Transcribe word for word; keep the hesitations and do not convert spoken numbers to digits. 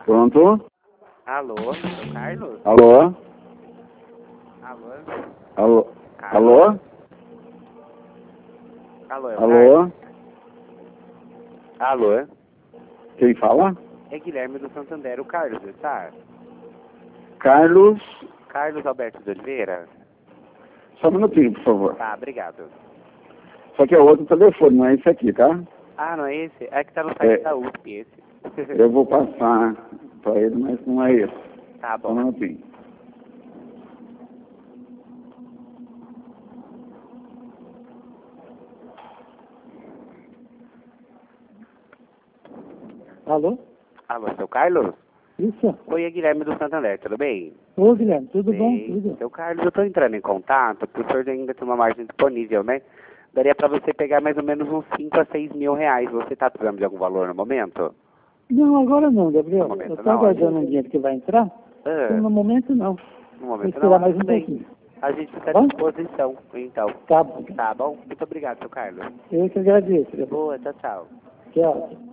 Pronto? Alô, seu Carlos? Alô? Alô? Alô? Carlos? Alô? Alô, é o Carlos? Alô? Alô? Quem fala? É Guilherme do Santander, o Carlos, está? Carlos. Carlos Alberto de Oliveira? Só um minutinho, por favor. Tá, obrigado. Só que é outro telefone, não é esse aqui, tá? Ah, não é esse? É que tá no site É. da U S P, esse. Eu vou passar para ele, mas não é esse. Tá Só um bom. minutinho. Alô? Alô, seu Carlos? Isso? Oi, é Guilherme do Santander, tudo bem? Ô, Guilherme, tudo bom? Bem. Tudo? Seu Carlos, eu tô entrando em contato, porque o senhor ainda tem uma margem disponível, né? Daria pra você pegar mais ou menos uns cinco a seis mil reais. Você tá precisando de algum valor no momento? Não, agora não, Gabriel. No momento Eu tô não, aguardando olha. um dinheiro que vai entrar. Ah, No momento não. no Tem momento que esperar não, mais um tudo bem. pouquinho. A gente fica à Bom? disposição, então. Tá bom. Tá bom? Muito obrigado, seu Carlos. Eu que agradeço. Gabriel. Boa, tchau, tchau. Tchau.